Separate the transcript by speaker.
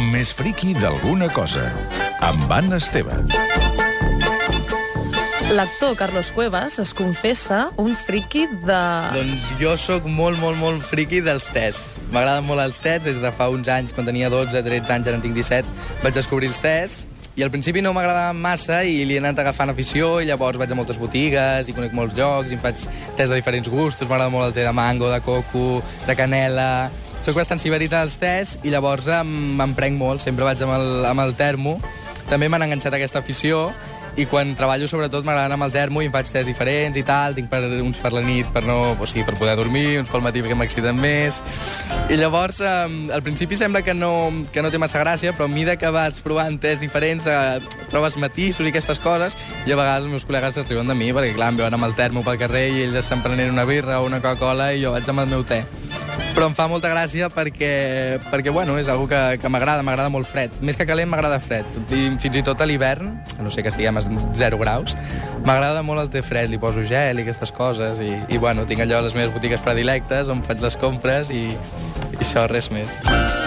Speaker 1: l'home més friqui d'alguna cosa, amb Anna Esteve.
Speaker 2: L'actor Carlos Cuevas es confessa un friqui de...
Speaker 3: Doncs jo sóc molt friqui dels tés. M'agraden molt els tés, des de fa uns anys, quan tenia 12, 13 anys, ara en tinc 17, vaig descobrir els tés, i al principi no m'agradaven massa i li he anat agafant afició, i llavors vaig a moltes botigues i conec molts llocs i em faig tés de diferents gustos. M'agrada molt el té de mango, de coco, de canela... Soc bastant sibarita dels tés i llavors me'n prenc molt, sempre vaig amb el termo. També m'han enganxat aquesta afició i quan treballo sobretot m'agraden amb el termo i em faig tés diferents i tal. Tinc uns per la nit per poder dormir, uns pel matí perquè m'exciten més. I llavors al principi sembla que no té massa gràcia, però a mesura que vas provant tés diferents trobes matisos i aquestes coses, i a vegades els meus col·legues es riuen de mi perquè clar, em veuen amb el termo pel carrer i ells estan prenent una birra o una Coca-Cola i jo vaig amb el meu te. Però em fa molta gràcia perquè bueno, és algo que m'agrada molt fred. Més que calent, m'agrada fred. I fins i tot a l'hivern, a no sé que estiguem a 0 graus, m'agrada molt el té fred, li poso gel i aquestes coses. I bueno, tinc allò a les meves botigues predilectes on faig les compres i això, res més.